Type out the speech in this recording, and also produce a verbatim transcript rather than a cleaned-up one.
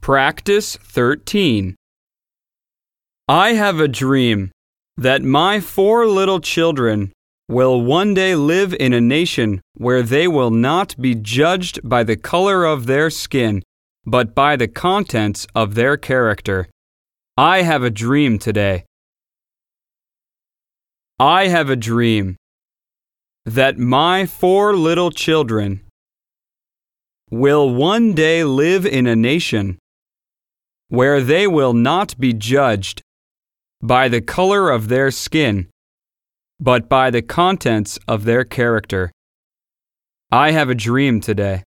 Practice thirteen. I have a dream that my four little children will one day live in a nation where they will not be judged by the color of their skin, but by the contents of their character. I have a dream today. I have a dream that my four little children will one day live in a nation where they will not be judged by the color of their skin, but by the contents of their character. I have a dream today.